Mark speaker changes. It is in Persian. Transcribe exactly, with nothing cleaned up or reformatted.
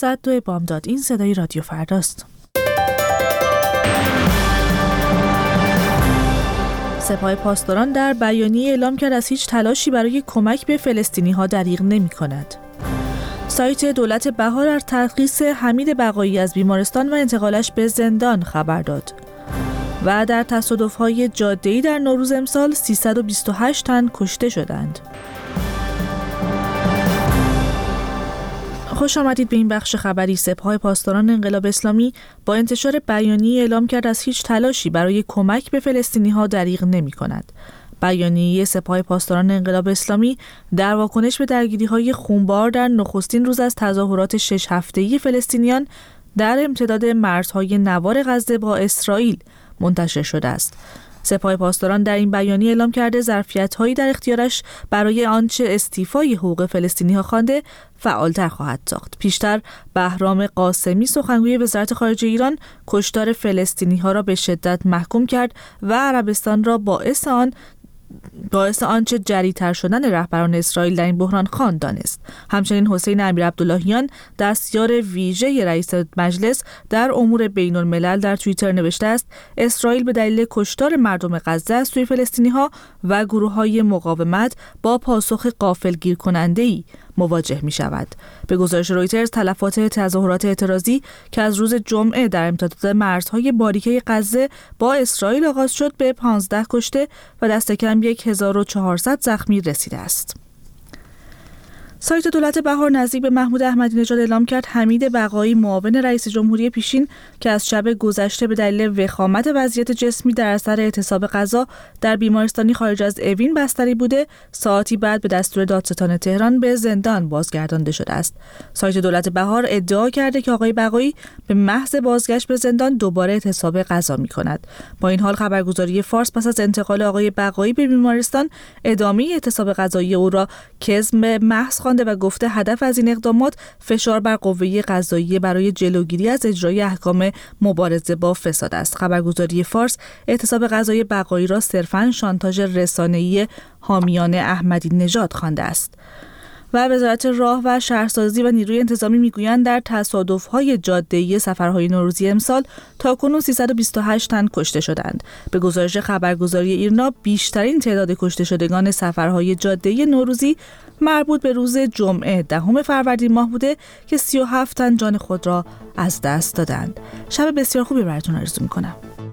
Speaker 1: هفتصد و دو بامداد. این صدای رادیو فرداست. سپاه پاسداران در بیانیه اعلام کرد از هیچ تلاشی برای کمک به فلسطینی‌ها دریغ نمی‌کند. سایت دولت بهار از ترخیص حمید بقایی از بیمارستان و انتقالش به زندان خبر داد. و در تصادف‌های جاده‌ای در نوروز امسال سیصد و بیست و هشت تن کشته شدند. خوش آمدید به این بخش خبری. سپاه پاسداران انقلاب اسلامی با انتشار بیانیه اعلام کرد از هیچ تلاشی برای کمک به فلسطینی‌ها دریغ نمی‌کند. بیانیه سپاه پاسداران انقلاب اسلامی در واکنش به درگیری‌های خونبار در نخستین روز از تظاهرات شش هفته‌ای فلسطینیان در امتداد مرزهای نوار غزه با اسرائیل منتشر شده است. سپاه پاسداران در این بیانیه اعلام کرده ظرفیت‌هایی در اختیارش برای آنچه استیفای حقوق فلسطینی‌ها خوانده فعالتر خواهد ساخت. پیشتر بهرام قاسمی سخنگوی وزارت خارجه ایران کشتار فلسطینی‌ها را به شدت محکوم کرد و عربستان را باعث آن باعث آنچه جری‌تر شدن رهبران اسرائیل در این بحران خواند دانست. همچنین حسین امیرعبداللهیان دستیار ویژه رئیس مجلس در امور بین الملل در توییتر نوشته است اسرائیل به دلیل کشتار مردم غزه از سوی فلسطینی‌ها و گروه‌های مقاومت با پاسخ غافلگیر کننده‌ای مواجه می شود. به گزارش رویترز تلفات تظاهرات اعتراضی که از روز جمعه در امتداد مرزهای باریکه غزه با اسرائیل آغاز شد به پانزده کشته و دست کم هزار و چهارصد زخمی رسیده است. سایت دولت بهار نزدیک به محمود احمدی نژاد اعلام کرد حمید بقایی معاون رئیس جمهوری پیشین که از شب گذشته به دلیل وخامت وضعیت جسمی در اثر اعتصاب غذا در بیمارستانی خارج از اوین بستری بوده، ساعتی بعد به دستور دادستان تهران به زندان بازگردانده شده است. سایت دولت بهار ادعا کرده که آقای بقایی به محض بازگشت به زندان دوباره اعتصاب غذا می‌کند. با این حال خبرگزاری فارس پس از انتقال آقای بقایی به بیمارستان ادامه اعتصاب غذایی او را کذب محض و گفته هدف از این اقدامات فشار بر قوه قضاییه برای جلوگیری از اجرای احکام مبارزه با فساد است. خبرگزاری فارس اعتصاب غذایی بقایی را صرفاً شانتاژ رسانه‌ای حامیان احمدی نژاد خوانده است. و وزارت راه و شهرسازی و نیروی انتظامی میگویند در تصادف‌های جاده‌ای سفرهای نوروزی امسال تاکنون سیصد و بیست و هشت تن کشته شدند. به گزارش خبرگزاری ایرنا بیشترین تعداد کشته شدگان سفرهای جاده‌ای نوروزی مربوط به روز جمعه دهم فروردین ماه بوده که سی و هفت تن جان خود را از دست دادند. شب بسیار خوبی براتون آرزو می‌کنم.